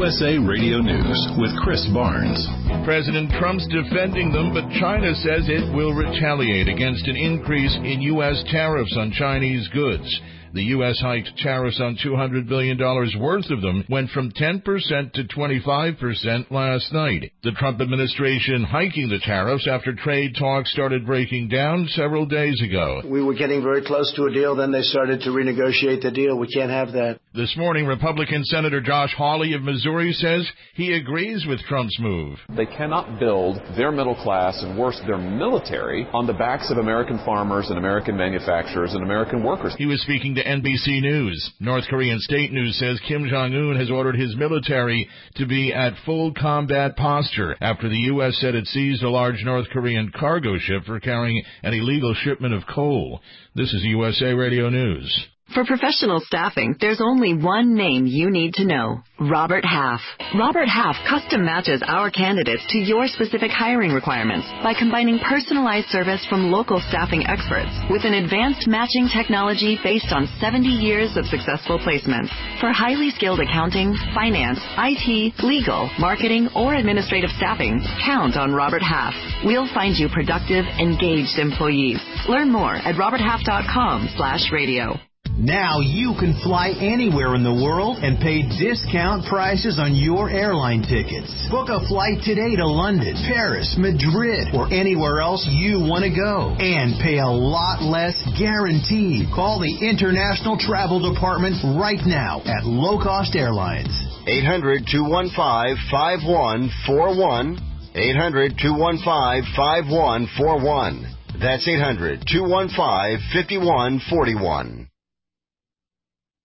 USA Radio News with Chris Barnes. President Trump's defending them, but China says it will retaliate against an increase in U.S. tariffs on Chinese goods. The U.S. hiked tariffs on $200 billion worth of them, went from 10% to 25% last night. The Trump administration hiking the tariffs after trade talks started breaking down several days ago. We were getting very close to a deal, then they started to renegotiate the deal. We can't have that. This morning, Republican Senator Josh Hawley of Missouri says he agrees with Trump's move. They cannot build their middle class and, worse, their military on the backs of American farmers and American manufacturers and American workers. He was speaking to NBC News. North Korean state news says Kim Jong-un has ordered his military to be at full combat posture after the U.S. said it seized a large North Korean cargo ship for carrying an illegal shipment of coal. This is USA Radio News. For professional staffing, there's only one name you need to know: Robert Half. Robert Half custom matches our candidates to your specific hiring requirements by combining personalized service from local staffing experts with an advanced matching technology based on 70 years of successful placements. For highly skilled accounting, finance, IT, legal, marketing, or administrative staffing, count on Robert Half. We'll find you productive, engaged employees. Learn more at roberthalf.com/radio. Now you can fly anywhere in the world and pay discount prices on your airline tickets. Book a flight today to London, Paris, Madrid, or anywhere else you want to go. And pay a lot less guaranteed. Call the International Travel Department right now at Low Cost Airlines. 800-215-5141. 800-215-5141. That's 800-215-5141.